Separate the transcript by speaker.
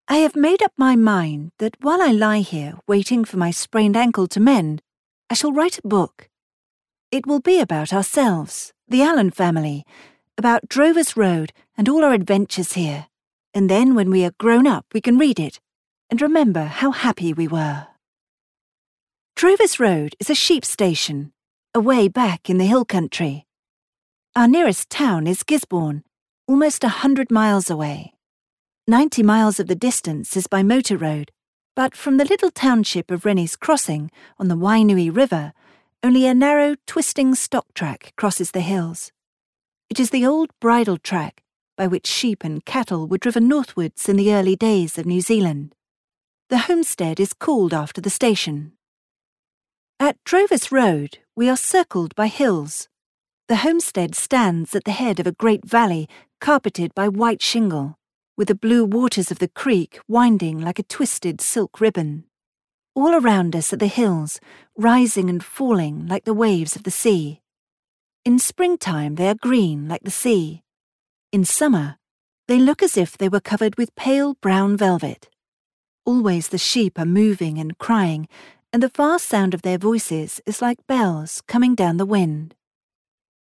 Speaker 1: I have made up my mind that while I lie here waiting for my sprained ankle to mend, I shall write a book. It will be about ourselves, the Allen family, about Drovers Road and all our adventures here, and then when we are grown up we can read it and remember how happy we were. Drovers Road is a sheep station, away back in the hill country. Our nearest town is Gisborne, almost 100 miles away. 90 miles of the distance is by motor road, but from the little township of Rennie's Crossing on the Wainui River, only a narrow, twisting stock track crosses the hills. It is the old bridle track by which sheep and cattle were driven northwards in the early days of New Zealand. The homestead is called after the station. At Drovers Road, we are circled by hills. The homestead stands at the head of a great valley carpeted by white shingle, with the blue waters of the creek winding like a twisted silk ribbon. All around us are the hills, rising and falling like the waves of the sea. In springtime they are green like the sea. In summer, they look as if they were covered with pale brown velvet. Always the sheep are moving and crying, and the far sound of their voices is like bells coming down the wind.